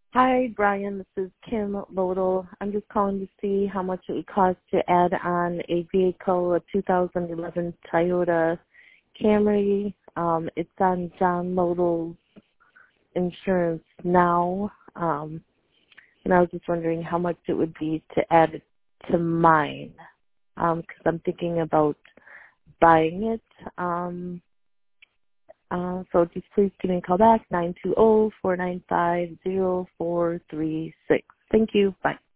Hi, Brian. This is Kim Lodel. I'm just calling to see how much it would cost to add on a vehicle, a 2011 Toyota Camry. It's on John Lodel's insurance now. And I was just wondering how much it would be to add it to mine, because I'm thinking about buying it. So just please give me a call back, 920-495-0436. Thank you. Bye.